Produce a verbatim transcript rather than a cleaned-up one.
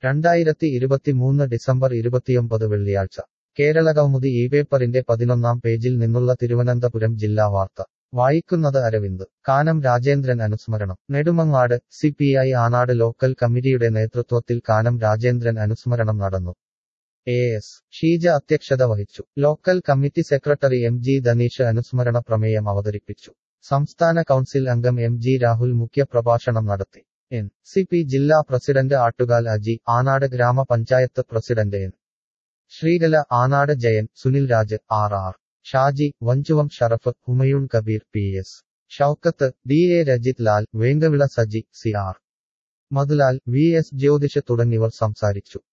രണ്ടായിരത്തി ഇരുപത്തിമൂന്ന് ഡിസംബർ ഇരുപത്തിയൊമ്പത് വെള്ളിയാഴ്ച കേരളകൗമുദി ഈ പേപ്പറിന്റെ പതിനൊന്നാം പേജിൽ നിന്നുള്ള തിരുവനന്തപുരം ജില്ലാ വാർത്ത വായിക്കുന്നത് അരവിന്ദ്. കാനം രാജേന്ദ്രൻ അനുസ്മരണം Nedumangad. C P I Anad local കമ്മിറ്റിയുടെ നേതൃത്വത്തിൽ കാനം രാജേന്ദ്രൻ അനുസ്മരണം നടന്നു. എ എസ് ഷീജ അധ്യക്ഷത വഹിച്ചു. Local committee secretary M G Dhaneesh അനുസ്മരണ പ്രമേയം അവതരിപ്പിച്ചു. സംസ്ഥാന കൗൺസിൽ അംഗം എം ജി രാഹുൽ മുഖ്യപ്രഭാഷണം നടത്തി. എൻ സി പി ജില്ലാ പ്രസിഡന്റ് ആട്ടുകാൽ അജി, ആനാട് ഗ്രാമപഞ്ചായത്ത് president N Sreekala, Anad Jayan, Sunil Raj, R R Shaji, Vanchuvam Sharaf, Humayun Kabir, P S Shoukath, D A Rajith Lal, Venkavila Saji, C R Madhulal, V S Jyothish തുടങ്ങിയവർ സംസാരിച്ചു.